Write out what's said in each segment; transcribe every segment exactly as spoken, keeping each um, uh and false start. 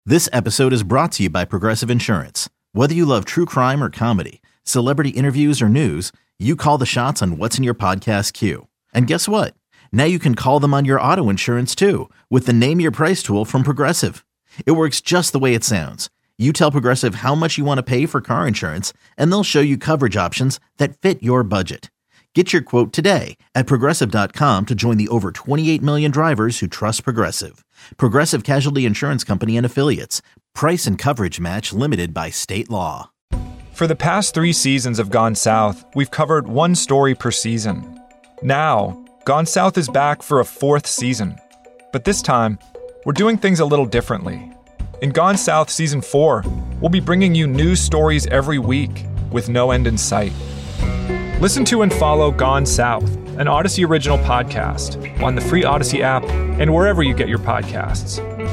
This episode is brought to you by Progressive Insurance. Whether you love true crime or comedy, celebrity interviews or news, you call the shots on what's in your podcast queue. And guess what? Now you can call them on your auto insurance too with the Name Your Price tool from Progressive. It works just the way it sounds. You tell Progressive how much you want to pay for car insurance, and they'll show you coverage options that fit your budget. Get your quote today at Progressive dot com to join the over twenty-eight million drivers who trust Progressive. Progressive Casualty Insurance Company and Affiliates. Price and coverage match limited by state law. For the past three seasons of Gone South, we've covered one story per season. Now, Gone South is back for a fourth season. But this time, we're doing things a little differently. In Gone South Season four, we'll be bringing you new stories every week with no end in sight. Listen to and follow Gone South, an Odyssey original podcast, on the free Odyssey app and wherever you get your podcasts.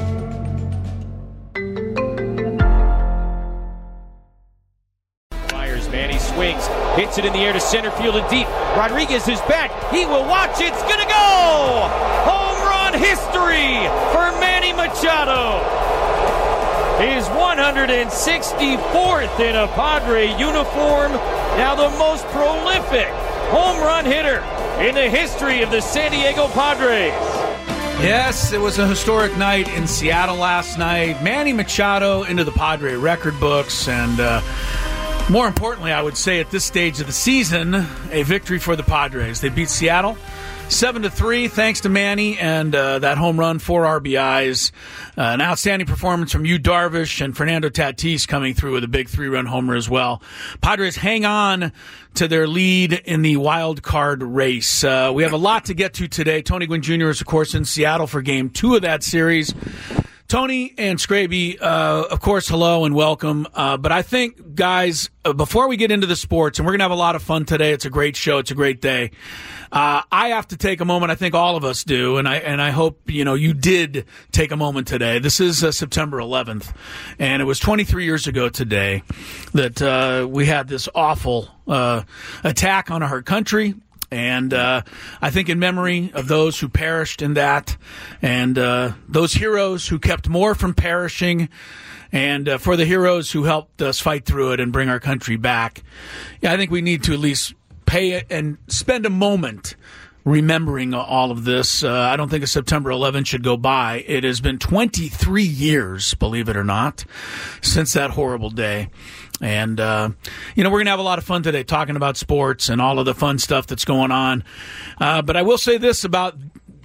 Myers, man, he swings, hits it in the air to center field and deep. Rodriguez is back. He will watch. It's going to go! Home run history for Manny Machado. His one hundred sixty-fourth in a Padre uniform. Now the most prolific home run hitter in the history of the San Diego Padres. Yes, it was a historic night in Seattle last night. Manny Machado into the Padre record books, and uh, more importantly, I would say at this stage of the season, a victory for the Padres. They beat Seattle seven to three, thanks to Manny and uh, that home run, four R B Is. Uh, an outstanding performance from Yu Darvish and Fernando Tatis coming through with a big three-run homer as well. Padres hang on to their lead in the wild card race. Uh, we have a lot to get to today. Tony Gwynn Junior is, of course, in Seattle for game two of that series. Tony and Scraby, uh, of course, hello and welcome. Uh, but I think, guys, uh, before we get into the sports, and we're going to have a lot of fun today. It's a great show. It's a great day. Uh, I have to take a moment. I think all of us do, and I and I hope you know you did take a moment today. This is uh, September eleventh, and it was twenty-three years ago today that uh, we had this awful uh, attack on our country. And uh, I think in memory of those who perished in that, and uh, those heroes who kept more from perishing, and uh, for the heroes who helped us fight through it and bring our country back, yeah, I think we need to at least pay and spend a moment remembering all of this. Uh, I don't think a September eleventh should go by. It has been twenty-three years, believe it or not, since that horrible day. And, uh, you know, we're going to have a lot of fun today talking about sports and all of the fun stuff that's going on. Uh, but I will say this about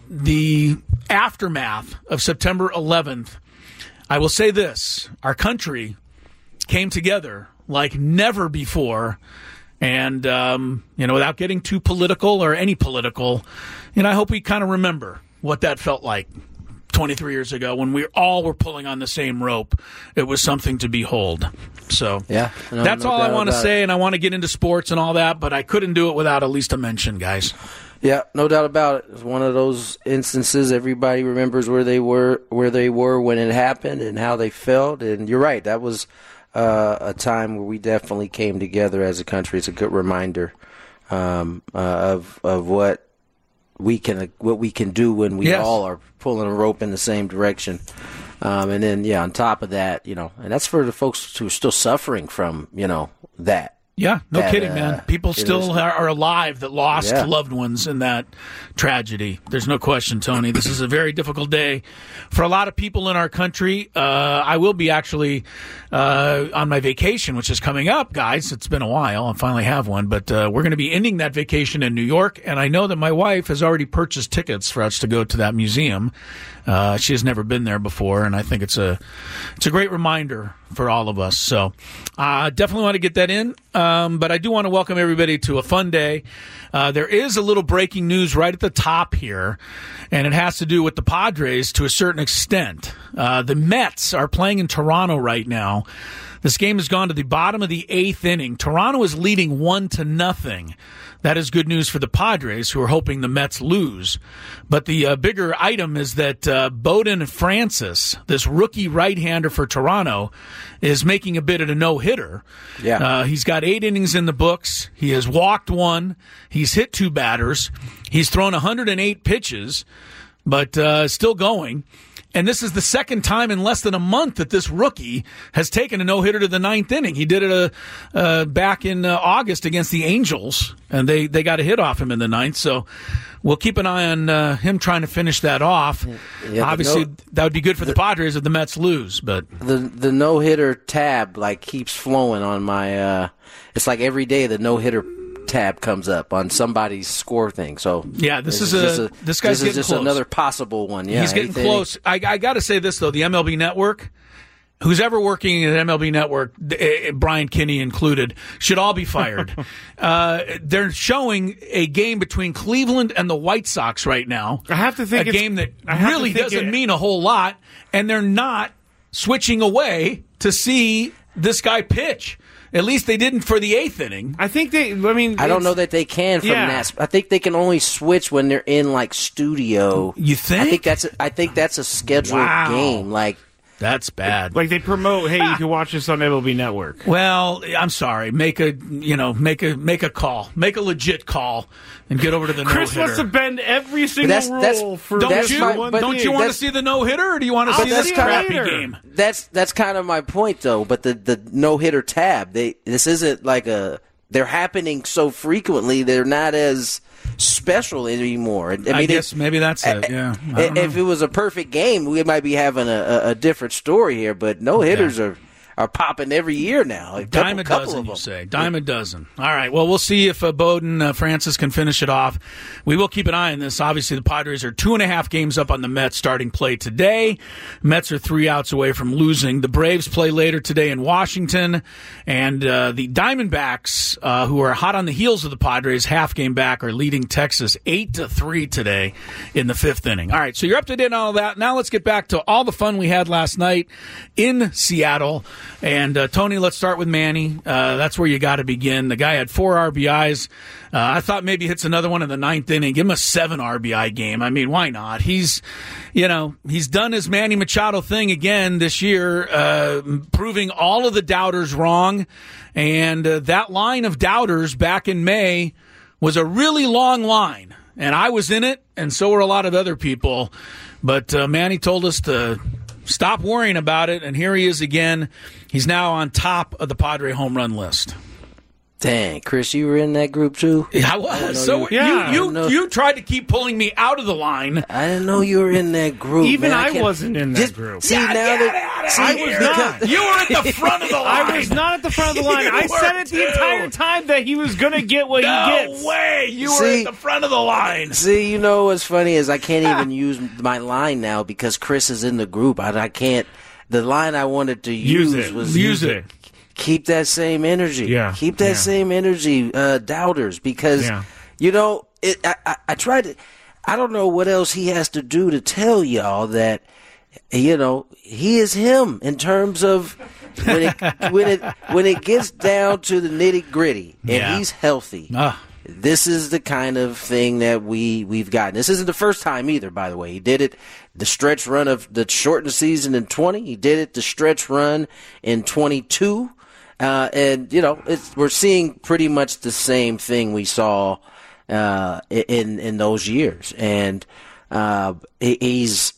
the aftermath of September eleventh. I will say this. Our country came together like never before. And, um, you know, without getting too political or any political, you know, I hope we kind of remember what that felt like twenty-three years ago when we all were pulling on the same rope. It was something to behold. So yeah, no, that's no all I want to say, it. and I want to get into sports and all that, but I couldn't do it without at least a mention, guys. Yeah, no doubt about it. It's one of those instances everybody remembers where they were, where they were when it happened and how they felt. And you're right, that was uh, a time where we definitely came together as a country. It's a good reminder um, uh, of of what we can what we can do when we yes. all are pulling a rope in the same direction. Um, and then, yeah, on top of that, you know, and that's for the folks who are still suffering from, you know, that. Yeah, no that, kidding, uh, man. People still are, are alive that lost yeah. loved ones in that tragedy. There's no question, Tony. This is a very difficult day for a lot of people in our country. Uh, I will be actually uh, on my vacation, which is coming up, guys. It's been a while. I finally have one, but uh, we're going to be ending that vacation in New York, and I know that my wife has already purchased tickets for us to go to that museum. Uh, she has never been there before, and I think it's a it's a great reminder for all of us. So I uh, definitely want to get that in, um, but I do want to welcome everybody to a fun day. Uh, there is a little breaking news right at the top here, and it has to do with the Padres to a certain extent. Uh, the Mets are playing in Toronto right now. This game has gone to the bottom of the eighth inning. Toronto is leading one to nothing. That is good news for the Padres, who are hoping the Mets lose. But the uh, bigger item is that uh, Bowden Francis, this rookie right-hander for Toronto, is making a bid at a no-hitter. Yeah. Uh, he's got eight innings in the books. He has walked one. He's hit two batters. He's thrown one hundred eight pitches. but uh, still going. And this is the second time in less than a month that this rookie has taken a no-hitter to the ninth inning. He did it uh, uh, back in uh, August against the Angels, and they, they got a hit off him in the ninth. So we'll keep an eye on uh, him trying to finish that off. Yeah, Obviously, no, that would be good for the, the Padres if the Mets lose. But the the no-hitter tab like keeps flowing on my uh, – it's like every day the no-hitter tab comes up on somebody's score thing. So yeah, this, this is, is a, a this guy's this getting is just close. Another possible one. Yeah, he's getting anything. close. I, I got to say this though: the M L B Network, who's ever working at M L B Network, Brian Kinney included, should all be fired. uh, they're showing a game between Cleveland and the White Sox right now. I have to think a it's, game that really doesn't it, mean a whole lot, and they're not switching away to see this guy pitch. At least they didn't for the eighth inning. I think they, I mean... I don't know that they can from yeah. that. I think they can only switch when they're in, like, studio. You think? I think that's a, I think that's a scheduled wow. game. Like... That's bad. Like they promote, hey, you can watch this on M L B Network. Well, I'm sorry. Make a you know make a make a call, make a legit call, and get over to the Chris no-hitter. wants to bend every single that's, rule that's, for don't that's you? my, but, don't you want to see the no hitter, or do you want to see this crappy later. game? That's that's kind of my point, though. But the the no hitter tab, they this isn't like a. They're happening so frequently, they're not as special anymore. I, mean, I guess it, maybe that's it. Yeah. If it was a perfect game, we might be having a, a, a different story here. But no hitters yeah. are. are popping every year now. A Dime a couple dozen, of them. you say. Dime a dozen. All right. Well, we'll see if uh, Bowden uh, Francis can finish it off. We will keep an eye on this. Obviously, the Padres are two and a half games up on the Mets starting play today. Mets are three outs away from losing. The Braves play later today in Washington. And uh, the Diamondbacks, uh, who are hot on the heels of the Padres, half game back, are leading Texas eight to three today in the fifth inning. All right. So you're up to date on all that. Now let's get back to all the fun we had last night in Seattle. And, uh, Tony, let's start with Manny. Uh, that's where you got to begin. The guy had four R B Is. Uh, I thought maybe hits another one in the ninth inning. Give him a seven R B I game. I mean, why not? He's, you know, he's done his Manny Machado thing again this year, uh, proving all of the doubters wrong. And uh, that line of doubters back in May was a really long line. And I was in it, and so were a lot of other people. But uh, Manny told us to stop worrying about it, and here he is again. He's now on top of the Padre home run list. Dang, Chris, you were in that group too? Yeah, I was. So you, yeah, you, you, you tried to keep pulling me out of the line. I didn't know you were in that group. Even man. I, I wasn't in that just, group. See, yeah, now that see, I was not. You were at the front of the line. I was not at the front of the line. I said it too. the entire time that he was going to get what no he gets. No way. You see, were at the front of the line. See, you know what's funny is I can't even use my line now because Chris is in the group. I, I can't. The line I wanted to use, use it. was use it. Keep that same energy. Yeah. Keep that yeah. same energy, uh, doubters, because, yeah. you know, it, I, I, I tried to, I don't know what else he has to do to tell y'all that, you know, he is him in terms of when it, when it, when it gets down to the nitty gritty and yeah. he's healthy. Ah. This is the kind of thing that we, we've gotten. This isn't the first time either, by the way. He did it the stretch run of the shortened season in twenty. He did it the stretch run in twenty-two. Uh, and, you know, it's, we're seeing pretty much the same thing we saw uh, in in those years. And uh, he's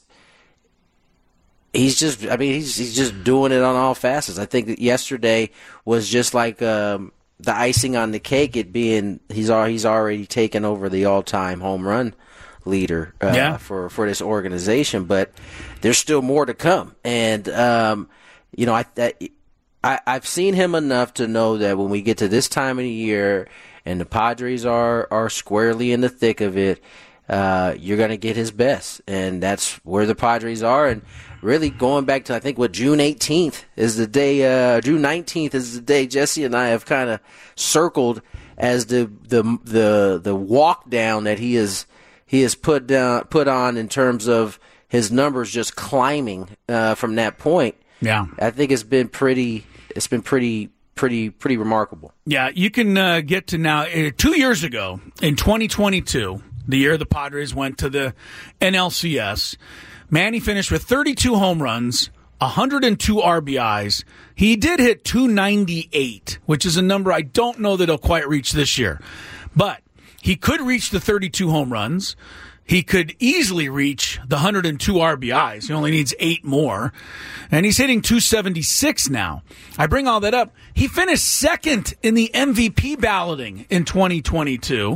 he's just, I mean, he's he's just doing it on all facets. I think that yesterday was just like um, the icing on the cake. It being he's he's already taken over the all time home run leader uh, yeah. for for this organization. But there's still more to come. And um, you know, I. I I, I've seen him enough to know that when we get to this time of the year and the Padres are, are squarely in the thick of it, uh, you're going to get his best. And that's where the Padres are. And really going back to, I think, what, June eighteenth is the day, uh, June nineteenth is the day Jesse and I have kind of circled as the, the, the, the walk down that he is, he has put down, put on in terms of his numbers just climbing, uh, from that point. Yeah. I think it's been pretty, It's been pretty, pretty, pretty remarkable. Yeah, you can uh, get to now. Uh, two years ago, in twenty twenty-two, the year the Padres went to the N L C S, Manny finished with thirty-two home runs, one hundred two R B Is. He did hit two ninety-eight, which is a number I don't know that he'll quite reach this year. But he could reach the thirty-two home runs. he could easily reach the one hundred two R B Is. He only needs eight more. And he's hitting two seventy-six now. I bring all that up. He finished second in the M V P balloting in twenty twenty-two.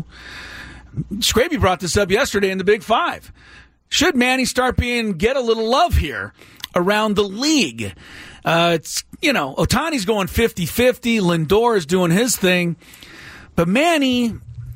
Scraby brought this up yesterday in the Big Five. Should Manny start being, get a little love here around the league? Uh, it's, you know, Ohtani's going fifty-fifty. Lindor is doing his thing. But Manny,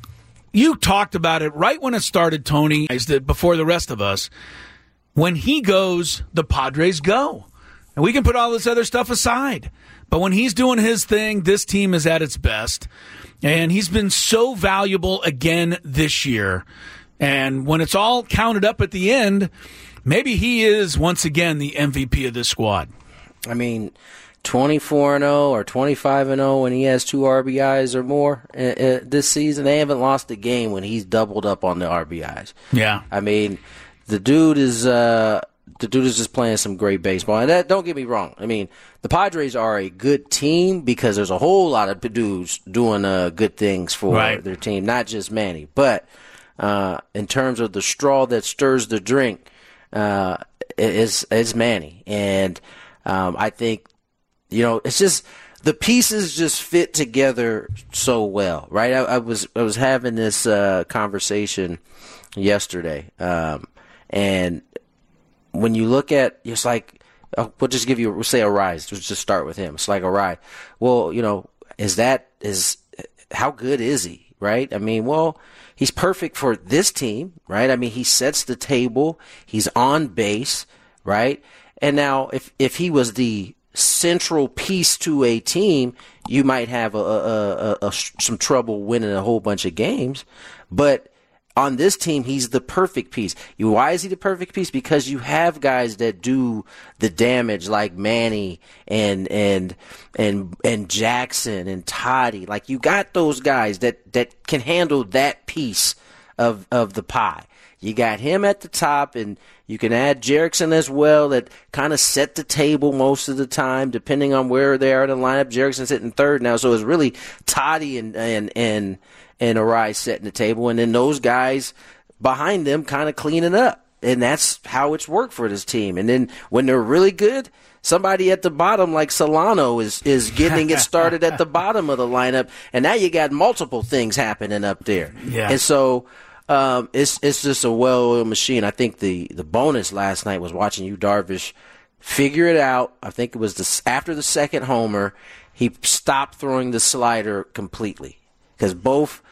you talked about it right when it started, Tony, that before the rest of us. When he goes, the Padres go. And we can put all this other stuff aside. But when he's doing his thing, this team is at its best. And he's been so valuable again this year. And when it's all counted up at the end, maybe he is once again the M V P of this squad. I mean, twenty-four and oh or twenty-five and oh when he has two R B Is or more uh, uh, this season. They haven't lost a game when he's doubled up on the R B Is. Yeah. I mean, the dude is uh, the dude is just playing some great baseball. And that, don't get me wrong. I mean, the Padres are a good team because there's a whole lot of dudes doing uh, good things for right. their team, not just Manny. But uh, in terms of the straw that stirs the drink, uh, it's, it's Manny. And um, I think, you know, it's just the pieces just fit together so well, right? I, I was I was having this uh, conversation yesterday, um, and when you look at, it's like, oh, we'll just give you, we'll say a rise. Let's just start with him. It's like a ride. Well, you know, is that is how good is he, right? I mean, well, he's perfect for this team, right? I mean, he sets the table. He's on base, right? And now, if if he was the central piece to a team, you might have a, a, a, a, some trouble winning a whole bunch of games. But on this team, he's the perfect piece. You, why is he the perfect piece? Because you have guys that do the damage, like Manny and and and and Jackson and Toddy. Like, you got those guys that, that can handle that piece of of the pie. You got him at the top, and you can add Jerickson as well, that kind of set the table most of the time, depending on where they are in the lineup. Jerickson's hitting third now, so it's really Toddy and and and and Arise setting the table, and then those guys behind them kind of cleaning up, and that's how it's worked for this team. And then when they're really good, somebody at the bottom like Solano is is getting it started at the bottom of the lineup, and now you got multiple things happening up there. Yeah. And so. Um, it's it's just a well-oiled machine. I think the, the bonus last night was watching Yu Darvish figure it out. I think it was the, after the second homer, he stopped throwing the slider completely because both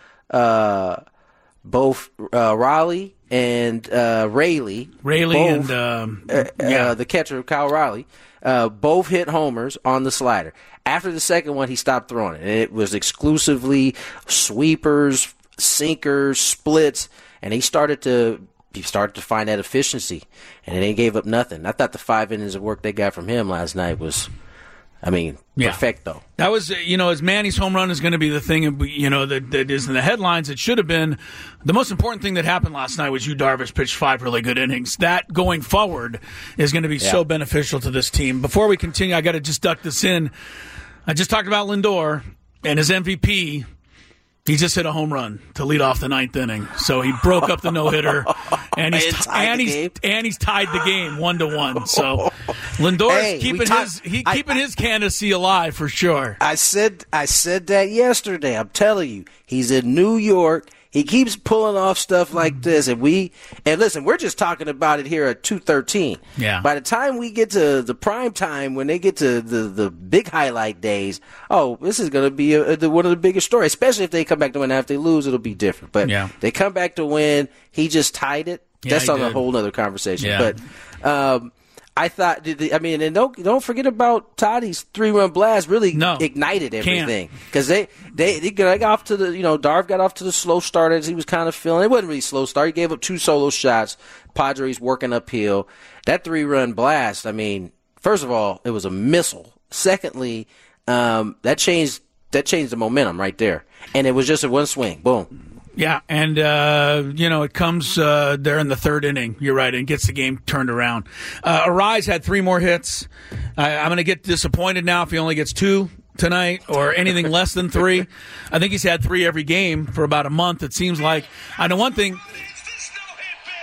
uh, both uh, Raleigh and uh, Rayleigh, Rayleigh both, and um, uh, yeah. uh, the catcher Kyle Raleigh, uh, both hit homers on the slider. After the second one, he stopped throwing it. And it was exclusively sweepers, sinkers, splits, and he started to he started to find that efficiency, and they gave up nothing. I thought the five innings of work they got from him last night was, I mean, yeah. perfecto. That was, you know, as Manny's home run is going to be the thing, you know, that, that is in the headlines. It should have been the most important thing that happened last night was Yu Darvish pitched five really good innings. That going forward is going to be yeah. so beneficial to this team. Before we continue, I got to just duck this in. I just talked about Lindor and his M V P. He just hit a home run to lead off the ninth inning, so he broke up the no hitter, and he's t- and he's and he's tied the game one to one. So Lindor's hey, keeping ta- his he I, keeping I, his candidacy alive for sure. I said I said that yesterday. I'm telling you, he's in New York. He keeps pulling off stuff like this, and we and listen, we're just talking about it here at two thirteen. Yeah. By the time we get to the prime time, when they get to the, the big highlight days, oh, this is going to be a, a, one of the biggest stories. Especially if they come back to win. Now, if they lose, it'll be different. But yeah. they come back to win. He just tied it. Yeah, That's on did. a whole other conversation. Yeah. But um, I thought, I mean, and don't don't forget about Toddy's three-run blast. Really no, ignited everything because they they they got off to the you know Darv got off to the slow start as he was kind of feeling. It wasn't really slow start. He gave up two solo shots. Padres working uphill. That three-run blast. I mean, first of all, it was a missile. Secondly, um, that changed that changed the momentum right there, and it was just a one swing. Boom. Yeah, and, uh, you know, it comes uh, there in the third inning, you're right, and gets the game turned around. Uh, Arise had three more hits. I, I'm going to get disappointed now if he only gets two tonight or anything less than three. I think he's had three every game for about a month, it seems like. I know one thing.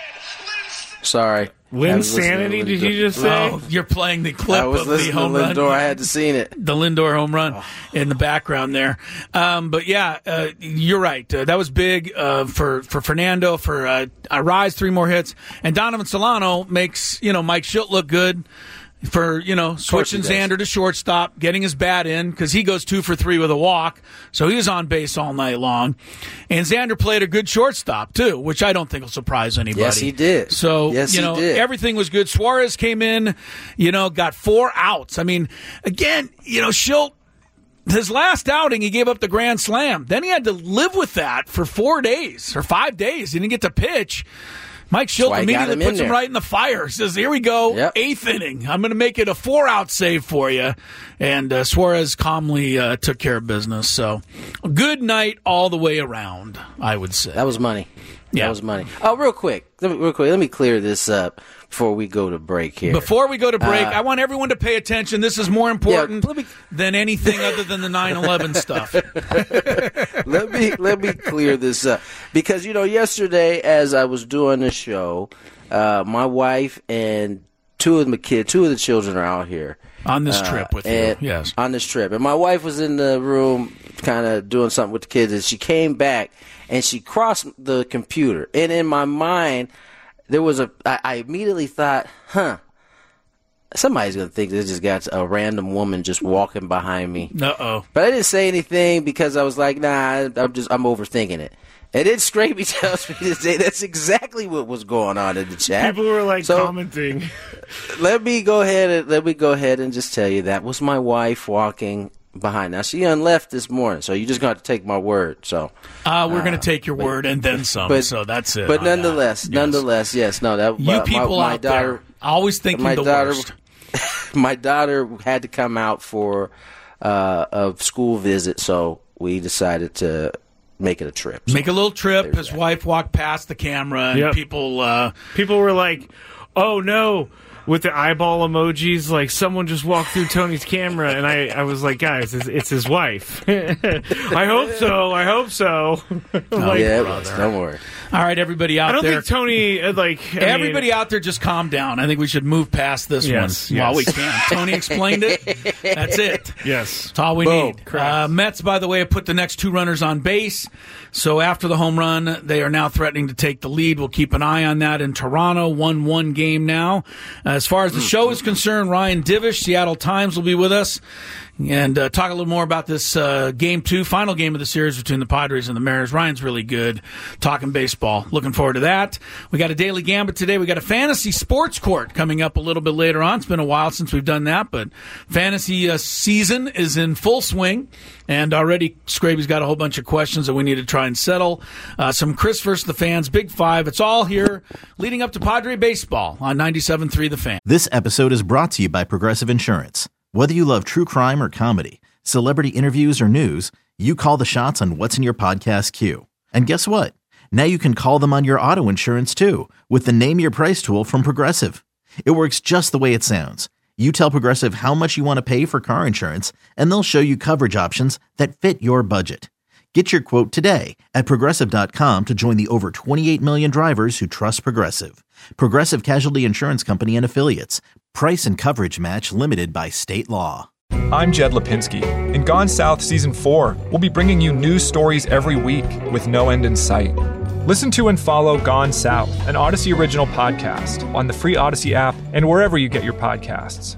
Sorry. Winsanity, did you just say? Oh, you're playing the clip I was of the listening home to run. Lindor. I had to seen it. The Lindor home run Oh. in the background there. Um, but yeah, uh, you're right. Uh, that was big uh, for for Fernando, for uh, Arraez, three more hits, and Donovan Solano makes you know Mike Schilt look good. For, you know, switching he does. Xander to shortstop, getting his bat in, because he goes two for three with a walk, so he was on base all night long. And Xander played a good shortstop, too, which I don't think will surprise anybody. Yes, he did. So, yes, you know, he did. everything was good. Suarez came in, you know, got four outs. I mean, again, you know, Schilt, his last outing, he gave up the grand slam. Then he had to live with that for four days or five days. He didn't get to pitch. Mike Schilt why he got immediately him in puts him there. right in the fire. Says, here we go, Yep. eighth inning. I'm going to make it a four-out save for you. And uh, Suarez calmly uh, took care of business. So, a good night all the way around, I would say. That was money. Yeah. That was money. Oh, real quick. Let me, real quick. Let me clear this up before we go to break here. Before we go to break, Uh, I want everyone to pay attention. This is more important let me- than anything other than the nine eleven stuff. let me let me clear this up because you know yesterday as I was doing the show, uh, my wife and two of my kids, two of the children are out here On this uh, trip with you, and- yes. on this trip, and my wife was in the room kind of doing something with the kids, and she came back and she crossed the computer, and in my mind there was a I, I immediately thought, huh. Somebody's going to think this just got a random woman just walking behind me. Uh-oh. But I didn't say anything because I was like, nah, I'm just, I'm overthinking it. And then Scrappy tells me to say that's exactly what was going on in the chat. People were like So, commenting. Let me go ahead and let me go ahead and just tell you that was my wife walking behind. Now she unleft this morning, so you just got to take my word. So Uh, we're going to take your word and then some, but- so that's it. But on that. nonetheless, Yes. nonetheless, yes, no, that You uh, people my, my out daughter, there, always thinking my the daughter, worst. my daughter had to come out for uh, a school visit, so we decided to make it a trip. So Make a little trip. there's His that. wife walked past the camera, and Yep. people. Uh, People were like, oh no, with the eyeball emojis, like someone just walked through Tony's camera, and I, I was like, guys, it's, it's his wife. I hope so. I hope so. Like, yeah, it was. Don't worry. all right, everybody out I don't there. think Tony, uh, like, I Everybody mean, out there, just calm down. I think we should move past this Yes, one while we yes. can. Tony explained it. That's it. Yes. That's all we Boom. need. Uh, Mets, by the way, have put the next two runners on base. So after the home run, they are now threatening to take the lead. We'll keep an eye on that in Toronto. one one game now. Uh, as far as the show is concerned, Ryan Divish, Seattle Times, will be with us and uh, talk a little more about this uh, game two, final game of the series between the Padres and the Mariners. Ryan's really good talking baseball. Looking forward to that. We got a Daily Gambit today. We got a fantasy sports court coming up a little bit later on. It's been a while since we've done that, but fantasy uh, season is in full swing, and already Scraby's got a whole bunch of questions that we need to try and settle. Uh, some Chris versus the fans, Big Five. It's all here leading up to Padre baseball on ninety-seven point three The Fan. This episode is brought to you by Progressive Insurance. Whether you love true crime or comedy, celebrity interviews or news, you call the shots on what's in your podcast queue. And guess what? Now you can call them on your auto insurance too with the Name Your Price tool from Progressive. It works just the way it sounds. You tell Progressive how much you want to pay for car insurance, and they'll show you coverage options that fit your budget. Get your quote today at Progressive dot com to join the over twenty-eight million drivers who trust Progressive. Progressive Casualty Insurance Company and Affiliates. Price and coverage match limited by state law. I'm Jed Lipinski. In Gone South Season four, we'll be bringing you news stories every week with no end in sight. Listen to and follow Gone South, an Odyssey original podcast, on the free Odyssey app and wherever you get your podcasts.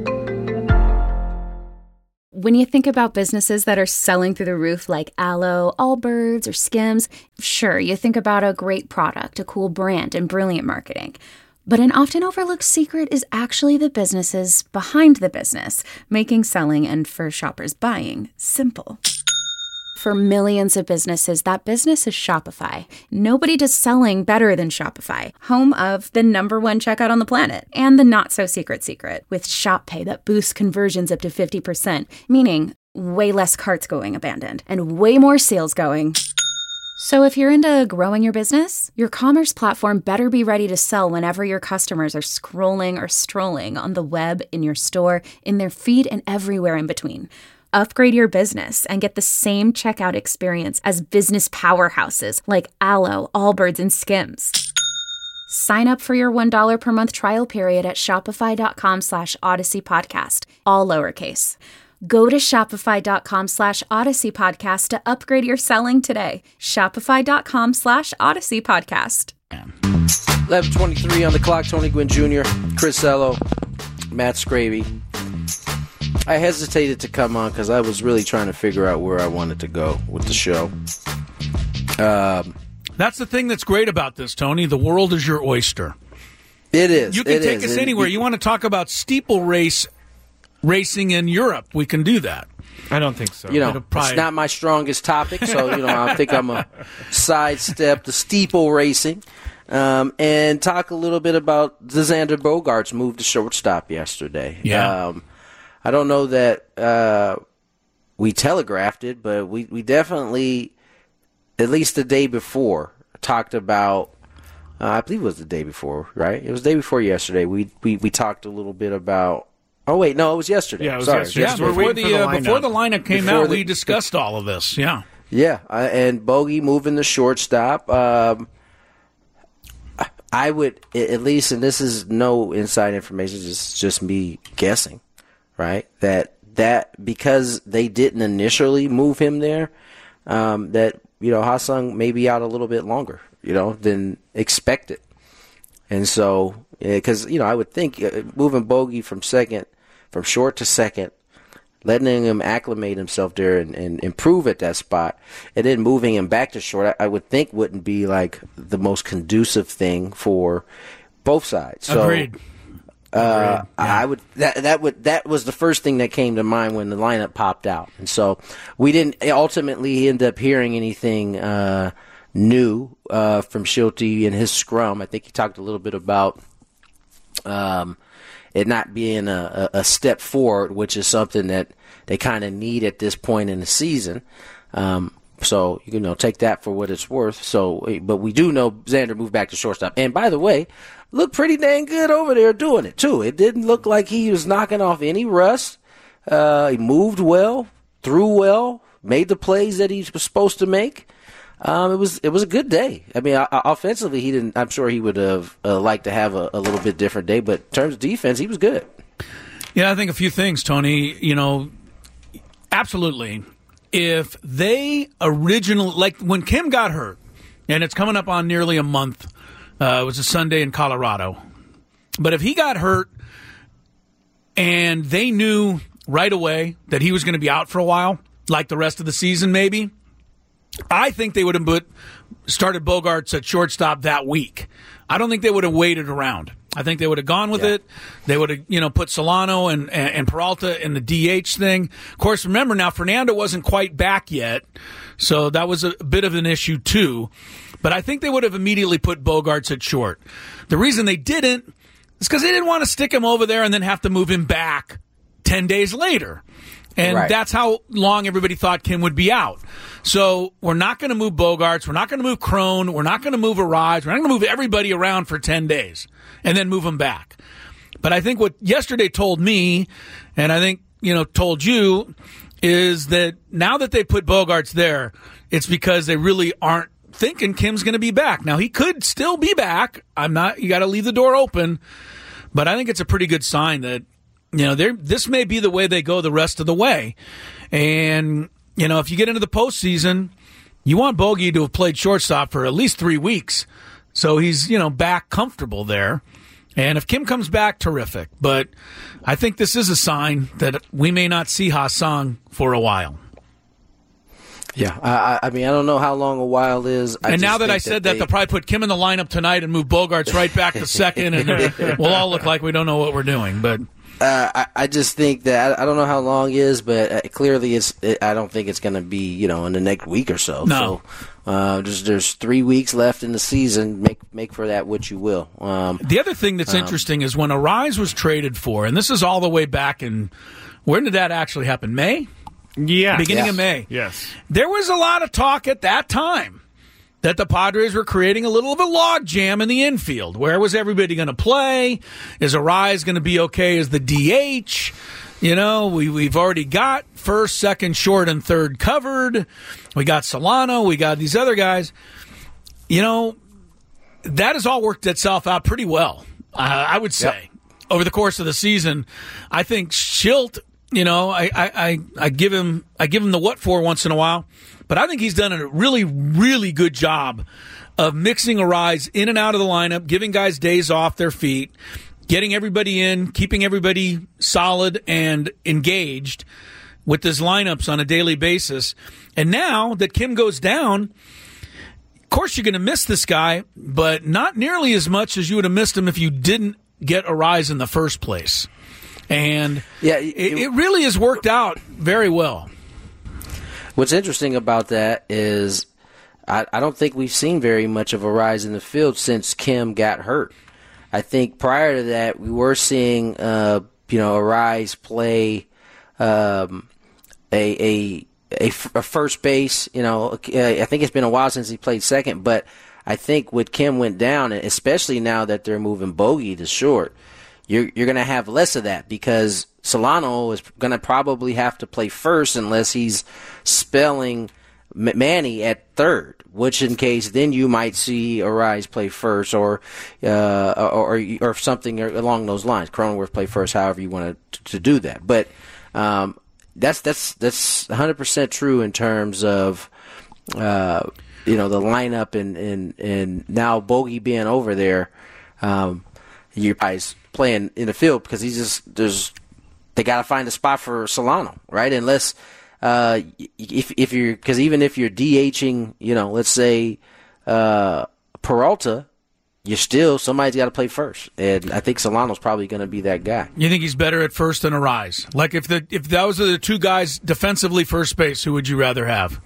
When you think about businesses that are selling through the roof like Aloe, Allbirds, or Skims, sure, you think about a great product, a cool brand, and brilliant marketing. But an often overlooked secret is actually the businesses behind the business, making selling and for shoppers buying simple. For millions of businesses, that business is Shopify. Nobody does selling better than Shopify, home of the number one checkout on the planet, and the not-so-secret secret, with Shop Pay that boosts conversions up to fifty percent, meaning way less carts going abandoned, and way more sales going. So if you're into growing your business, your commerce platform better be ready to sell whenever your customers are scrolling or strolling on the web, in your store, in their feed, and everywhere in between. Upgrade your business and get the same checkout experience as business powerhouses like Aloe, Allbirds, and Skims. Sign up for your one dollar per month trial period at shopify.com slash Odyssey Podcast, all lowercase. Go to shopify.com slash Odyssey Podcast to upgrade your selling today. Shopify.com slash Odyssey Podcast. eleven twenty-three on the clock. Tony Gwynn Junior, Chris Ello, Matt Scraby. I hesitated to come on because I was really trying to figure out where I wanted to go with the show. Um... That's the thing that's great about this, Tony. The world is your oyster. It is. You can it take is. us anywhere. You want to talk about steeple race racing in Europe, we can do that. I don't think so. You know, probably... it's not my strongest topic, so, you know, I think I'm a sidestep the steeple racing um, and talk a little bit about the Xander Bogaerts move to shortstop yesterday. Yeah. Um, I don't know that uh, we telegraphed it, but we, we definitely... at least the day before, talked about, uh, I believe it was the day before, right? It was the day before yesterday. We we, we talked a little bit about, oh, wait, no, it was yesterday. Yeah, it was Sorry. yesterday. Yeah, We're before the, the uh, before the lineup came Before out, the- we discussed all of this, yeah. Yeah, I, and Bogey moving the shortstop. Um, I would, at least, and this is no inside information, just just me guessing, right? That that because they didn't initially move him there, um, that you know Ha-Sung may be out a little bit longer, you know, than expected, and so because you know I would think uh, moving Bogey from second, from short to second, letting him acclimate himself there and, and improve at that spot, and then moving him back to short, I, I would think wouldn't be like the most conducive thing for both sides. So, Agreed. Uh, Agreed. Yeah. I would that that would that was the first thing that came to mind when the lineup popped out, and so we didn't ultimately end up hearing anything uh, new uh, from Schulte in his scrum. I think he talked a little bit about. Um, it not being a, a step forward, which is something that they kind of need at this point in the season. Um, so, you know, take that for what it's worth. So, but we do know Xander moved back to shortstop. And by the way, looked pretty dang good over there doing it, too. It didn't look like he was knocking off any rust. Uh, he moved well, threw well, made the plays that he was supposed to make. Um, it was it was a good day. I mean, uh, offensively, he didn't. I'm sure he would have uh, liked to have a, a little bit different day. But in terms of defense, he was good. Yeah, I think a few things, Tony. You know, absolutely. If they originally, like when Kim got hurt, and it's coming up on nearly a month. Uh, it was a Sunday in Colorado. But if he got hurt, and they knew right away that he was going to be out for a while, like the rest of the season, maybe. I think they would have put, started Bogaerts at shortstop that week. I don't think they would have waited around. I think they would have gone with yeah. it. They would have, you know, put Solano and, and, and Peralta in the D H thing. Of course, remember now, Fernando wasn't quite back yet, so that was a bit of an issue too. But I think they would have immediately put Bogaerts at short. The reason they didn't is because they didn't want to stick him over there and then have to move him back ten days later. And right. that's how long everybody thought Kim would be out. So we're not going to move Bogaerts. We're not going to move Crone. We're not going to move Arise. We're not going to move everybody around for ten days and then move them back. But I think what yesterday told me, and I think, you know, told you, is that now that they put Bogaerts there, it's because they really aren't thinking Kim's going to be back. Now, he could still be back. I'm not, you got to leave the door open. But I think it's a pretty good sign that, you know, this may be the way they go the rest of the way. And, you know, if you get into the postseason, you want Bogey to have played shortstop for at least three weeks. So he's, you know, back comfortable there. And if Kim comes back, terrific. But I think this is a sign that we may not see Ha-Sung for a while. Yeah, I, I mean, I don't know how long a while is. I and just now that think I said that, that, they, they'll probably put Kim in the lineup tonight and move Bogaerts right back to second, and we'll all look like we don't know what we're doing. But uh, I, I just think that I, I don't know how long it is, but uh, clearly it's. It, I don't think it's going to be, you know, in the next week or so. No. So uh, there's there's three weeks left in the season. Make make for that what you will. Um, the other thing that's um, interesting is when Arise was traded for, and this is all the way back in. When did that actually happen? May. Yeah. Beginning yes. of May. Yes. There was a lot of talk at that time that the Padres were creating a little of a log jam in the infield. Where was everybody going to play? Is Arise going to be okay as the D H? You know, we, we've already got first, second, short, and third covered. We got Solano. We got these other guys. You know, that has all worked itself out pretty well, uh, I would say. Yep. Over the course of the season, I think Shildt, you know, I, I, I, I give him I give him the what for once in a while, but I think he's done a really, really good job of mixing Arraez in and out of the lineup, giving guys days off their feet, getting everybody in, keeping everybody solid and engaged with his lineups on a daily basis. And now that Kim goes down, of course you're going to miss this guy, but not nearly as much as you would have missed him if you didn't get Arraez in the first place. And yeah, it, it, it really has worked out very well. What's interesting about that is I, I don't think we've seen very much of Arraez in the field since Kim got hurt. I think prior to that, we were seeing, uh, you know, Arraez play um, a, a, a, a first base. You know, I think it's been a while since he played second, but I think when Kim went down, especially now that they're moving Bogey to short, you're you're going to have less of that because Solano is going to probably have to play first unless he's spelling Manny at third, which in case then you might see Arraez play first or uh, or, or or something along those lines. Cronenworth play first, however you want to, to do that. But um, that's that's that's one hundred percent true in terms of uh, you know the lineup and, and, and now Bogey being over there. Um, you guys playing in the field because he's just there's they got to find a spot for Solano, right? Unless uh, if if you're because even if you're DHing, you know, let's say uh, Peralta, you're still somebody's got to play first, and I think Solano's probably going to be that guy. You think he's better at first than Arraez? Like if the if those are the two guys defensively first base, who would you rather have?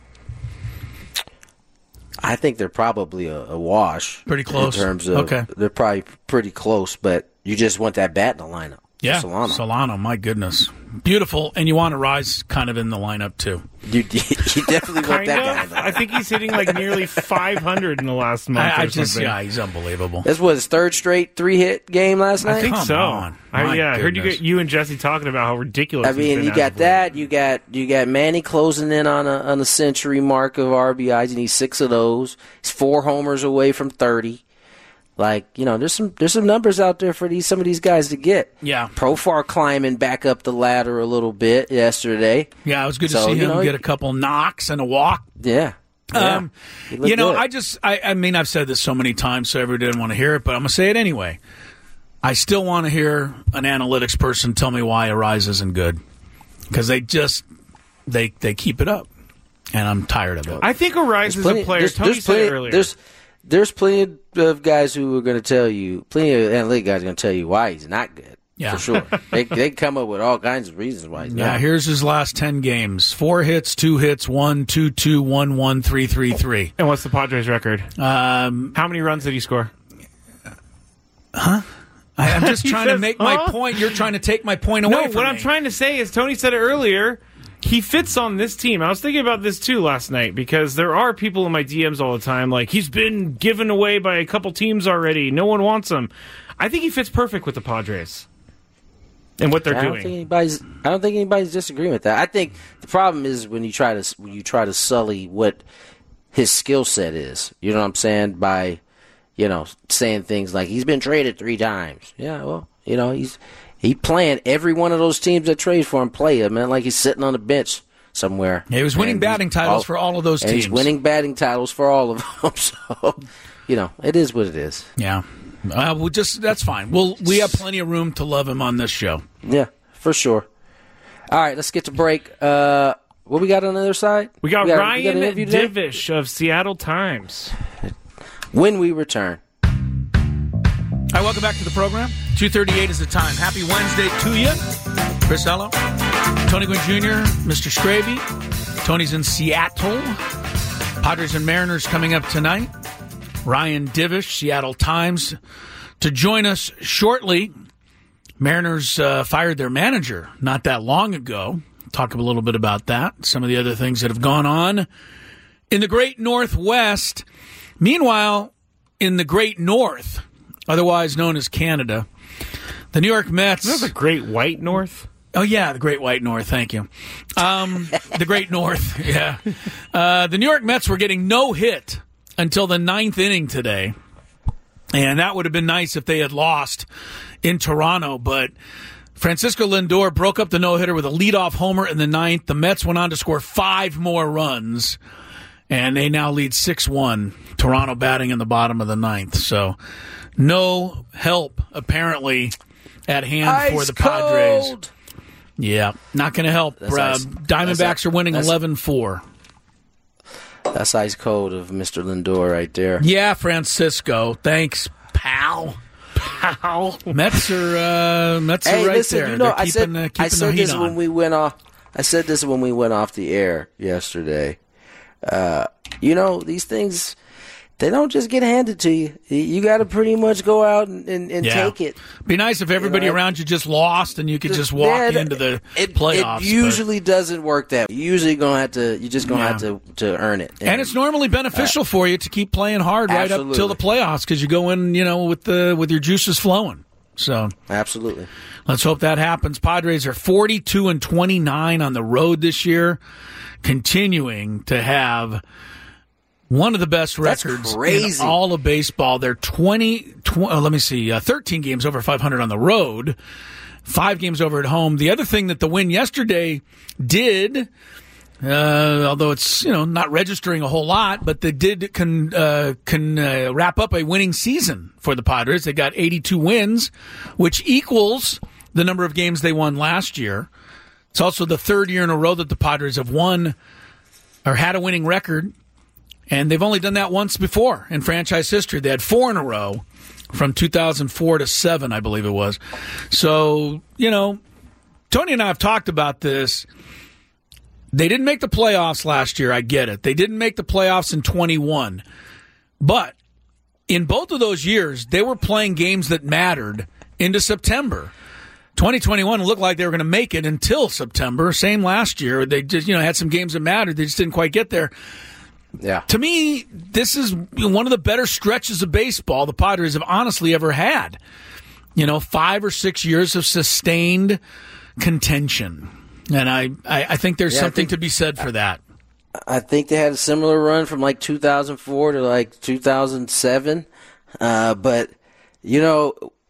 I think they're probably a, a wash. Pretty close. In terms of, okay. They're probably pretty close, but you just want that bat in the lineup. Yeah, Solano. Solano, my goodness. Beautiful, and you want Arraez kind of in the lineup, too. You, you definitely want kind that of. guy in the lineup. I think he's hitting like nearly five hundred in the last month I, I or just, something. yeah, he's unbelievable. This was his third straight three-hit game last night? I think Come so. on. I, yeah, I heard you, goodness. get, you and Jesse talking about how ridiculous I he's mean, been you as got of that. late. You got you got Manny closing in on a on a century mark of R B Is, and he's six of those. He's four homers away from thirty. Like, you know, there's some there's some numbers out there for these some of these guys to get. Yeah. Profar climbing back up the ladder a little bit yesterday. Yeah, it was good So, to see you him know, get a couple knocks and a walk. Yeah. yeah. Um, He looked you know, good. I just, I, I mean, I've said this so many times, so everybody didn't want to hear it, but I'm going to say it anyway. I still want to hear an analytics person tell me why Arraez isn't good. Because they just, they they keep it up. And I'm tired of it. I think Arraez is Plenty- a player. there's- Tony there's said plenty- it earlier. There's there's plenty of guys who are going to tell you, plenty of analytic guys are going to tell you why he's not good. Yeah. For sure. they they come up with all kinds of reasons why he's Yeah, not. here's his last ten games. Four hits, two hits, one, two, two, one, one, three, three, three. And what's the Padres' record? Um, How many runs did he score? I, I'm just He trying to says, make my huh? point. You're trying to take my point away No, from what me. I'm trying to say is Tony said it earlier. He fits on this team. I was thinking about this too last night because there are people in my D Ms all the time like, he's been given away by a couple teams already. No one wants him. I think he fits perfect with the Padres and what they're I don't doing. think anybody's. I don't think anybody's disagreeing with that. I think the problem is when you try to when you try to sully what his skill set is. You know what I'm saying? By you know saying things like he's been traded three times. Yeah, well, you know he's he playing every one of those teams that trade for him. Play him, man, like he's sitting on the bench somewhere. Yeah, he was winning And batting he's titles all- for all of those and teams. He's winning batting titles for all of them. So you know it is what it is. Yeah. Uh, we'll just that's fine. We'll we have plenty of room to love him on this show. Yeah, for sure. All right, let's get to break. Uh, what we got on the other side? We got, we got Ryan an interview today? Divish of Seattle Times. When we return. Hi, welcome back to the program. two thirty-eight is the time. Happy Wednesday to you. Chris Ello, Tony Gwynn Junior, Mister Scraby. Tony's in Seattle. Padres and Mariners coming up tonight. Ryan Divish, Seattle Times, to join us shortly. Mariners uh, fired their manager not that long ago. Talk a little bit about that. Some of the other things that have gone on in the Great Northwest. Meanwhile, in the Great North, otherwise known as Canada, the New York Mets. Isn't that the Great White North? Oh, yeah, the Great White North. Thank you. Um, the Great North, yeah. Uh, the New York Mets were getting no hit until the ninth inning today. And that would have been nice if they had lost in Toronto, but Francisco Lindor broke up the no-hitter with a leadoff homer in the ninth. The Mets went on to score five more runs, and they now lead six one. Toronto batting in the bottom of the ninth. So no help, apparently, at hand Ice for the Padres. cold. Yeah, not going to help. Uh, ice. Diamondbacks That's, are winning that's, eleven four. That's ice cold of Mister Lindor right there. Yeah, Francisco. Thanks, pal. Ow. Mets are uh, Mets Hey, are right listen, there. you know, They're I keeping, said, uh, keeping I said the this heat when on. we went off. I said this when we went off the air yesterday. Uh, you know, these things, they don't just get handed to you. You got to pretty much go out and, and, and Yeah. take it. Be nice if everybody You know, around you just lost and you could just walk Yeah, into the it, playoffs. It usually doesn't work that way. You usually gonna have to. You're just gonna Yeah. have to, to earn it. but, and it's normally beneficial uh, for you to keep playing hard right up absolutely. till the playoffs because you go in, you know, with the with your juices flowing. So Absolutely. let's hope that happens. Padres are forty-two and twenty-nine on the road this year, continuing to have one of the best That's records crazy. in all of baseball. They're twenty, tw- uh, let me see, uh, thirteen games over five hundred on the road, five games over at home. The other thing that the win yesterday did, uh, although it's, you know, not registering a whole lot, but they did can uh, can uh, wrap up a winning season for the Padres. They got eighty-two wins, which equals the number of games they won last year. It's also the third year in a row that the Padres have won or had a winning record. And they've only done that once before in franchise history. They had four in a row from two thousand four to seven, I believe it was. So, you know, Tony and I have talked about this. They didn't make the playoffs last year. I get it. They didn't make the playoffs in twenty-one. But in both of those years, they were playing games that mattered into September. twenty twenty-one looked like they were going to make it until September. Same last year. They just, you know, had some games that mattered. They just didn't quite get there. Yeah. To me, this is one of the better stretches of baseball the Padres have honestly ever had. You know, five or six years of sustained contention. And I, I, I think there's Yeah, I something think- to be said for that. I think they had a similar run from like two thousand four to like two thousand seven. Uh, but, you know,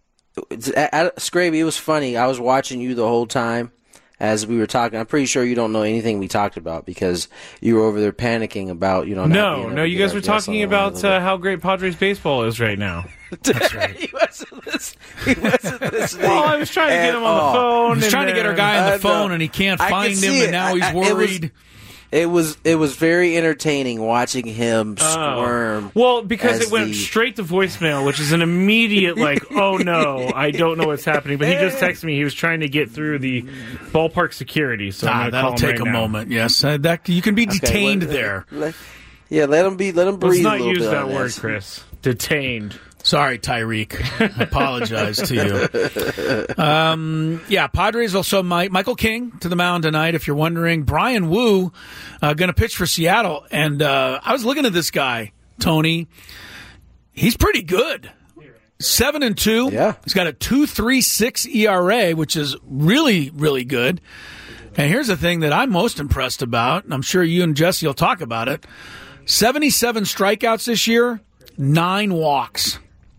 at, at Scraby, it was funny. I was watching you the whole time as we were talking. I'm pretty sure you don't know anything we talked about because you were over there panicking about, you know, not No, being able no, to you get guys our were guests talking on the line a about little uh, bit. how great Padres baseball is right now. That's right. he wasn't listening. He wasn't listening. Well, I was trying to get at him on the all. phone. He's and trying to get our then- guy on the I know. phone, and he can't I can find see him, it. and now he's I- I- it was- worried. It was it was very entertaining watching him squirm. Oh. Well, because as it went the- straight to voicemail, which is an immediate, like, oh no, I don't know what's happening. But he just texted me. He was trying to get through the ballpark security. So I'm Ah, gonna that'll call him take right a now. moment. Yes, uh, that you can be Okay, detained let- there. let- yeah, let him be. Let him breathe. Let's a not little use bit that on word, this. Chris. Detained. Sorry, Tyreek. I apologize to you. Um, yeah, Padres also Mike, Michael King to the mound tonight. If you're wondering, Brian Wu uh, going to pitch for Seattle, and uh, I was looking at this guy, Tony. He's pretty good. Seven and two. Yeah. He's got a two three six E R A, which is really really good. And here's the thing that I'm most impressed about, and I'm sure you and Jesse will talk about it. seventy-seven strikeouts this year, nine walks.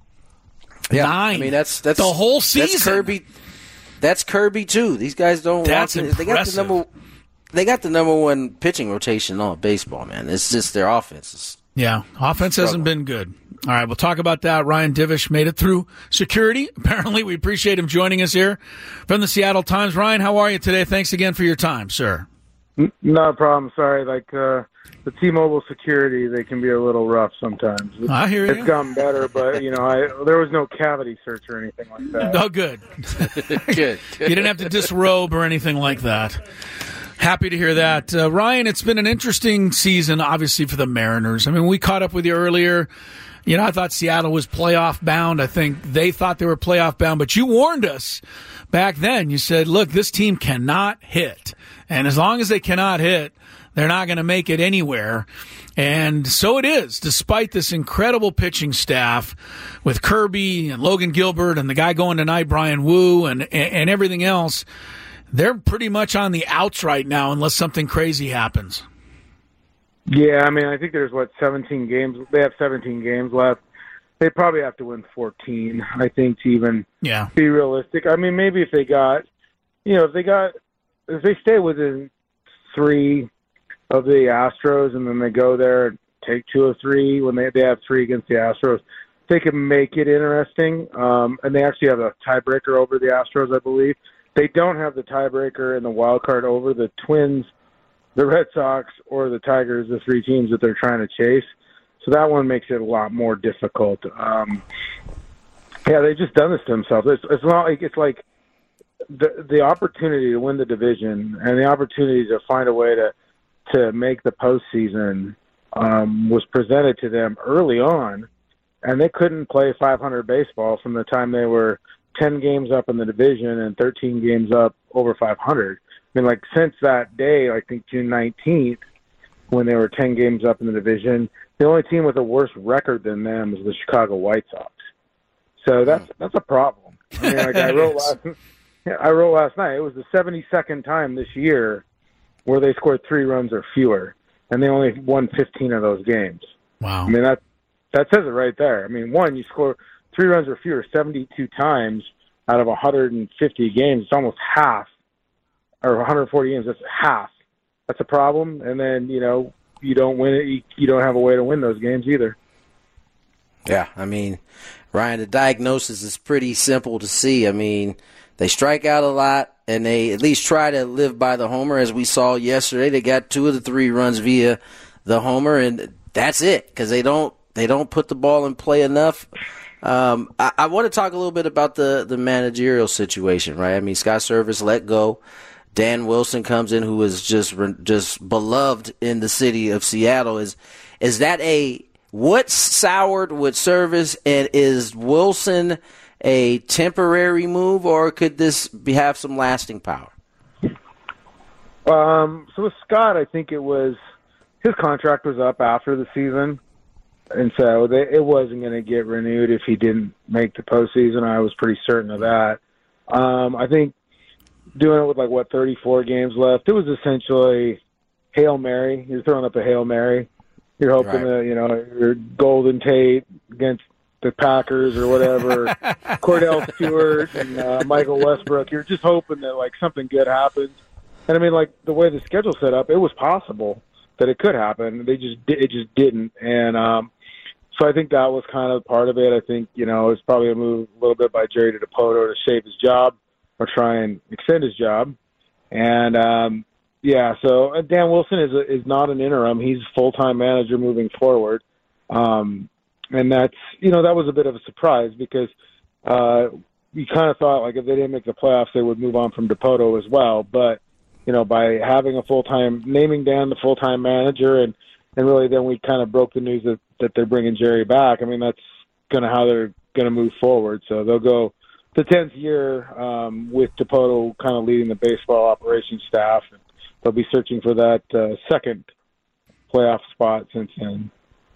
Yeah, Nine. I mean that's that's the whole That's season. Kirby. That's Kirby too. These guys don't. That's walk in, They got the impressive. number. They got the number one pitching rotation in all of baseball, man. It's just their offense. Is, Yeah, offense hasn't been good. All right, we'll talk about that. Ryan Divish made it through security. Apparently, we appreciate him joining us here from the Seattle Times. Ryan, how are you today? Thanks again for your time, sir. No problem. Sorry, like uh, the T-Mobile security, they can be a little rough sometimes. It's, I hear it's you. gotten better, but you know, I there was no cavity search or anything like that. Oh, good. good. You didn't have to disrobe or anything like that. Happy to hear that. Uh, Ryan, it's been an interesting season, obviously, for the Mariners. I mean, we caught up with you earlier. You know, I thought Seattle was playoff bound. I think they thought they were playoff bound, but you warned us back then. You said, look, this team cannot hit. And as long as they cannot hit, they're not going to make it anywhere. And so it is, despite this incredible pitching staff with Kirby and Logan Gilbert and the guy going tonight, Brian Wu, and, and everything else. They're pretty much on the outs right now unless something crazy happens. Yeah, I mean, I think there's what seventeen games. They have seventeen games left. they probably have to win fourteen, I think, to even yeah. be realistic. I mean, maybe if they got, you know, if they got, if they stay within three of the Astros and then they go there and take two of three when they they have three against the Astros, they can make it interesting. Um, and they actually have a tiebreaker over the Astros, I believe. They don't have the tiebreaker and the wild card over the Twins, the Red Sox, or the Tigers, the three teams that they're trying to chase. So that one makes it a lot more difficult. Um, yeah, they've just done this to themselves. It's, it's not like it's like the the opportunity to win the division and the opportunity to find a way to to make the postseason um, was presented to them early on, and they couldn't play five hundred baseball from the time they were ten games up in the division and thirteen games up over five hundred. I mean, like since that day, I think June nineteenth, when they were ten games up in the division, the only team with a worse record than them is the Chicago White Sox. So that's that's a problem. I mean, like I wrote last, I wrote last night. It was the seventy-second time this year where they scored three runs or fewer, and they only won fifteen of those games. Wow. I mean that that says it right there. I mean, one, you score three runs or fewer seventy-two times out of one hundred fifty games. It's almost half, or one hundred forty games. That's half. That's a problem. And then you know. You don't win it. You, you don't have a way to win those games either. Yeah, I mean, Ryan, the diagnosis is pretty simple to see. I mean, they strike out a lot, and they at least try to live by the homer, as we saw yesterday. They got two of the three runs via the homer, and that's it because they don't they don't put the ball in play enough. Um, I, I want to talk a little bit about the the managerial situation, right? I mean, Scott Servais let go. Dan Wilson comes in, who is just just beloved in the city of Seattle. Is is that a what's soured with Servais, and is Wilson a temporary move, or could this be, have some lasting power? Um, so with Scott, I think it was his contract was up after the season, and so they, it wasn't going to get renewed if he didn't make the postseason. I was pretty certain of that. Um, I think. Doing it with like what thirty-four games left, it was essentially Hail Mary. You're throwing up a Hail Mary. You're hoping right. that you know your Golden Tate against the Packers or whatever, Cordell Stewart and uh, Michael Westbrook. You're just hoping that like something good happens. And I mean, like the way the schedule set up, it was possible that it could happen. They just it just didn't. And um, so I think that was kind of part of it. I think you know it's probably a move a little bit by Jerry Dipoto to save his job. Or try and extend his job, and um, yeah. So uh, Dan Wilson is a, is not an interim; he's full time manager moving forward, um, and that's you know that was a bit of a surprise because uh, you kind of thought like if they didn't make the playoffs, they would move on from Dipoto as well. But you know by having a full time naming Dan the full time manager, and and really then we kind of broke the news that that they're bringing Jerry back. I mean that's kind of how they're going to move forward. So they'll go. The tenth year um, with Dipoto kind of leading the baseball operations staff. And they'll be searching for that uh, second playoff spot since then.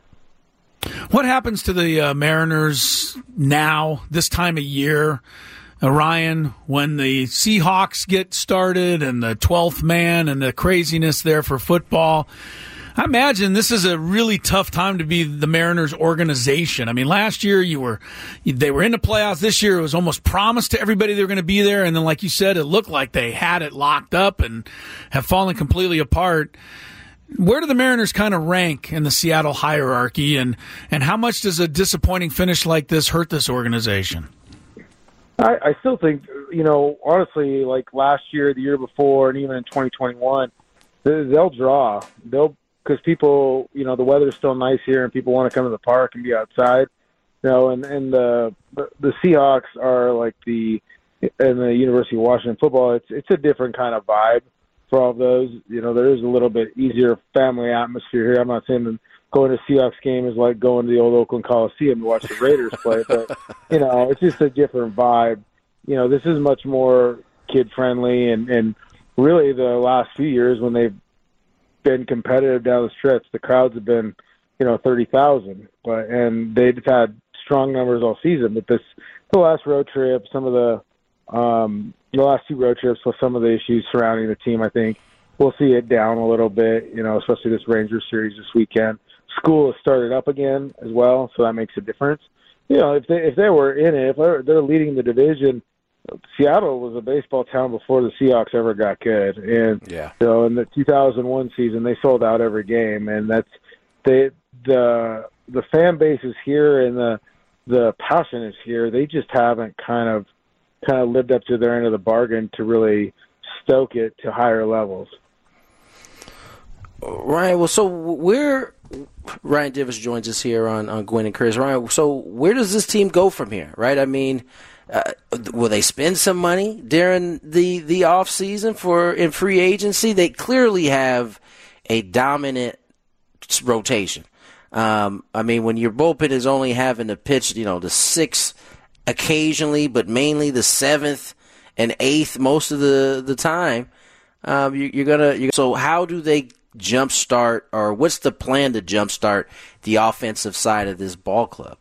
What happens to the uh, Mariners now, this time of year, uh, Ryan, when the Seahawks get started and the twelfth man and the craziness there for football? I imagine this is a really tough time to be the Mariners organization. I mean, last year you were, they were in the playoffs. This year it was almost promised to everybody they were going to be there. And then, like you said, it looked like they had it locked up and have fallen completely apart. Where do the Mariners kind of rank in the Seattle hierarchy? And, and how much does a disappointing finish like this hurt this organization? I, I still think, you know, honestly, like last year, the year before, and even in twenty twenty-one, they'll draw. They'll, because people, you know, the weather's still nice here, and people want to come to the park and be outside, you know. And and the the Seahawks are like the and the University of Washington football. It's it's a different kind of vibe for all of those. You know, there is a little bit easier family atmosphere here. I'm not saying that going to a Seahawks game is like going to the old Oakland Coliseum to watch the Raiders play, but you know, it's just a different vibe. You know, this is much more kid friendly, and and really the last few years when they've been competitive down the stretch, the crowds have been, you know, thirty thousand, but and they've had strong numbers all season. But this, the last road trip, some of the, um, the last two road trips with some of the issues surrounding the team, I think we'll see it down a little bit. You know, especially this Rangers series this weekend. School has started up again as well, so that makes a difference. you know, if they if they were in it, if they're, they're leading the division, Seattle was a baseball town before the Seahawks ever got good. And yeah. you know, in the two thousand one season, they sold out every game, and that's they the the fan base is here and the the passion is here. They just haven't kind of kind of lived up to their end of the bargain to really stoke it to higher levels. Ryan, well, so where Ryan Divish joins us here on, on Gwynn and Chris. Ryan, so where does this team go from here, right? I mean, uh, will they spend some money during the, the off season for in free agency? They clearly have a dominant rotation. Um, I mean, when your bullpen is only having to pitch, you know, the sixth occasionally, but mainly the seventh and eighth most of the the time, um, you, you're gonna. You're, so how do they jumpstart, or what's the plan to jumpstart the offensive side of this ball club?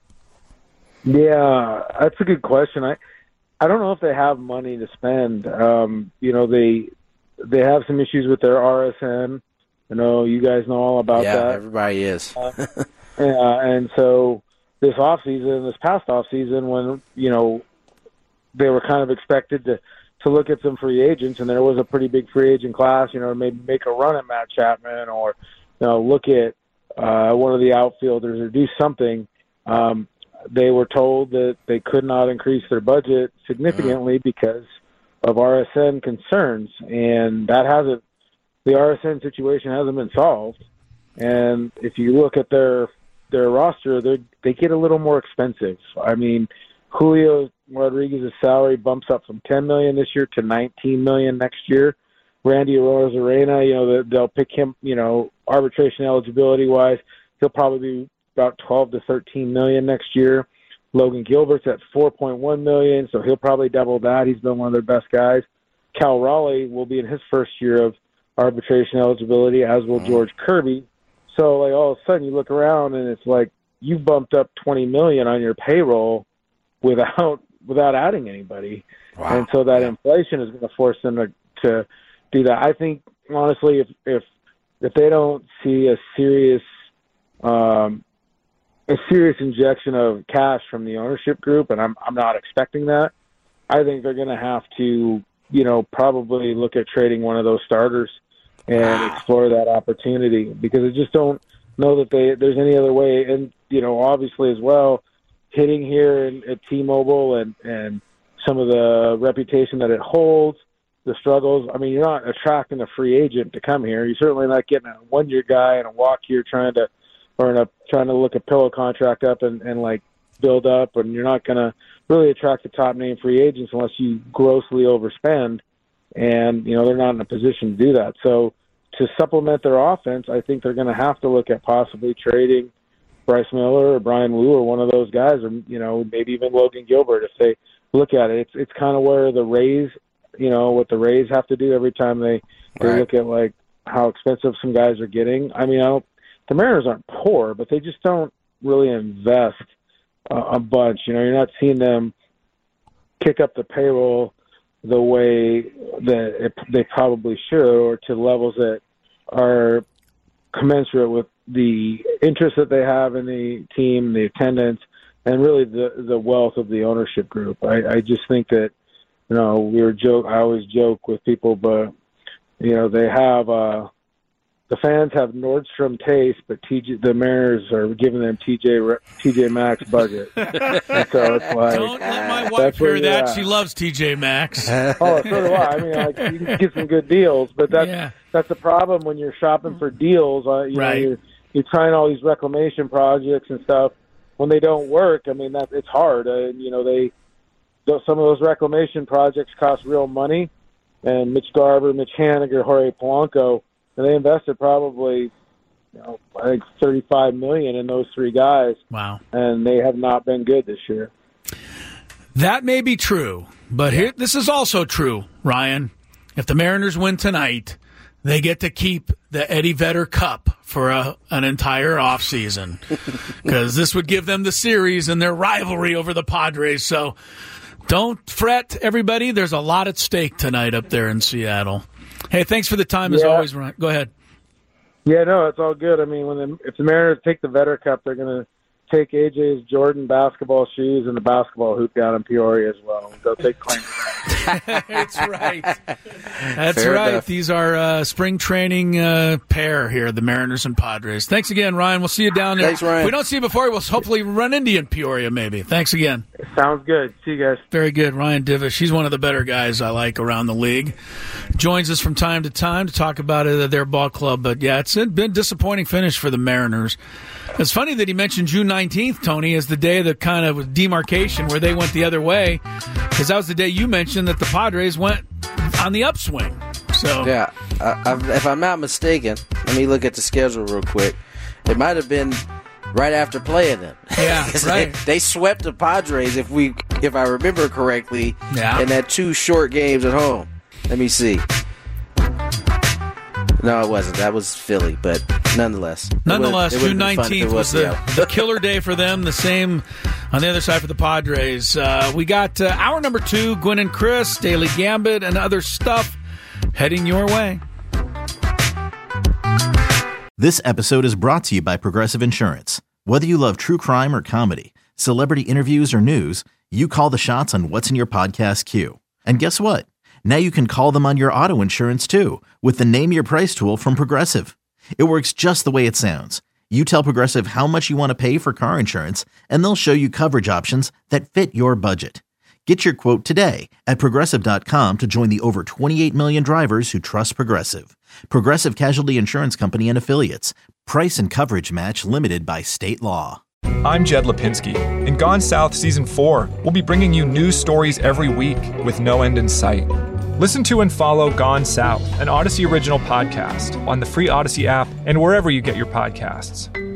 Yeah, that's a good question. I I don't know if they have money to spend. Um, you know, they they have some issues with their R S N. I know you guys know all about yeah, that. Yeah, everybody is. uh, yeah, and so this offseason, this past offseason, when, you know, they were kind of expected to, to look at some free agents, and there was a pretty big free agent class, you know, maybe make a run at Matt Chapman or, you know, look at uh, one of the outfielders or do something. Um, they were told that they could not increase their budget significantly mm. because of R S N concerns, and that hasn't, the R S N situation hasn't been solved. And if you look at their their roster, they they get a little more expensive. I mean, Julio Rodriguez's salary bumps up from ten million dollars this year to nineteen million dollars next year. Randy Arozarena, you know, they'll pick him, you know, arbitration eligibility wise, he'll probably be about twelve to thirteen million dollars next year. Logan Gilbert's at four point one million dollars, so he'll probably double that. He's been one of their best guys. Cal Raleigh will be in his first year of arbitration eligibility, as will George Kirby. So, like, all of a sudden you look around and it's like you bumped up twenty million dollars on your payroll without without adding anybody. Wow. And so that yeah. inflation is going to force them to, to do that. I think, honestly, if if if they don't see a serious um, a serious injection of cash from the ownership group, and I'm I'm not expecting that, I think they're going to have to, you know, probably look at trading one of those starters and wow. explore that opportunity, because I just don't know that they there's any other way. And, you know, obviously as well, hitting here in, at T-Mobile and, and some of the reputation that it holds, the struggles. I mean, you're not attracting a free agent to come here. You're certainly not getting a one-year guy and a walk here trying to, or in a, trying to look a pillow contract up and, and like build up, and you're not going to really attract the top name free agents unless you grossly overspend. And, you know, they're not in a position to do that. So to supplement their offense, I think they're going to have to look at possibly trading Bryce Miller or Brian Wu or one of those guys, or, you know, maybe even Logan Gilbert if they look at it. It's it's kind of where the Rays, you know, what the Rays have to do every time they, they right. look at, like, how expensive some guys are getting. I mean, I don't, the Mariners aren't poor, but they just don't really invest uh, a bunch. You know, you're not seeing them kick up the payroll the way that it, they probably should, or to levels that are commensurate with the interest that they have in the team, the attendance, and really the the wealth of the ownership group. I, I just think that, you know, we were joke. I always joke with people, but, you know, they have uh, the fans have Nordstrom taste, but T J, the Mariners are giving them T J T J Maxx budget. And so it's like, don't let my wife hear that. At. She loves T J Maxx. Oh, so do I. I mean, like, you can get some good deals, but that's yeah. that's the problem when you're shopping for deals. Uh, you right. know, you're, you're trying all these reclamation projects and stuff. When they don't work, I mean, that it's hard. Uh, you know, they some of those reclamation projects cost real money. And Mitch Garver, Mitch Haniger, Jorge Polanco, and they invested probably, you know, I think thirty-five million dollars in those three guys. Wow. And they have not been good this year. That may be true, but here, this is also true, Ryan. If the Mariners win tonight, they get to keep the Eddie Vedder Cup for a, an entire offseason, because this would give them the series and their rivalry over the Padres. So don't fret, everybody. There's a lot at stake tonight up there in Seattle. Hey, thanks for the time as yeah. always, Ryan. Go ahead. Yeah, no, it's all good. I mean, when the, if the Mariners take the Vedder Cup, they're gonna take A J's Jordan basketball shoes and the basketball hoop down in Peoria as well. Go take claim to that. That's right. That's Fair right. enough. These are uh, spring training uh, pair here, the Mariners and Padres. Thanks again, Ryan. We'll see you down there. Thanks, Ryan. If we don't see you before, we'll hopefully run into you in Peoria maybe. Thanks again. Sounds good. See you guys. Very good. Ryan Divish. He's one of the better guys I like around the league. Joins us from time to time to talk about it, their ball club. But, yeah, it's been a disappointing finish for the Mariners. It's funny that he mentioned June nineteenth, Tony, as the day of the kind of demarcation where they went the other way, because that was the day you mentioned that the Padres went on the upswing. So Yeah, I, I, if I'm not mistaken, let me look at the schedule real quick. It might have been right after playing them. Yeah, 'Cause right. They, they swept the Padres, if we, if I remember correctly, Yeah. in that two short games at home. Let me see. No, it wasn't. That was Philly, but nonetheless. Nonetheless, it would- it June would've been fun if it nineteenth was the, Seattle. the killer day for them. The same on the other side for the Padres. Uh, we got uh, hour number two, Gwen and Chris, Daily Gambit, and other stuff heading your way. This episode is brought to you by Progressive Insurance. Whether you love true crime or comedy, celebrity interviews or news, you call the shots on what's in your podcast queue. And guess what? Now you can call them on your auto insurance too with the Name Your Price tool from Progressive. It works just the way it sounds. You tell Progressive how much you want to pay for car insurance, and they'll show you coverage options that fit your budget. Get your quote today at Progressive dot com to join the over twenty-eight million drivers who trust Progressive. Progressive Casualty Insurance Company and Affiliates. Price and coverage match limited by state law. I'm Jed Lipinski. In Gone South Season four, we'll be bringing you news stories every week with no end in sight. Listen to and follow Gone South, an Odyssey original podcast, on the free Odyssey app and wherever you get your podcasts.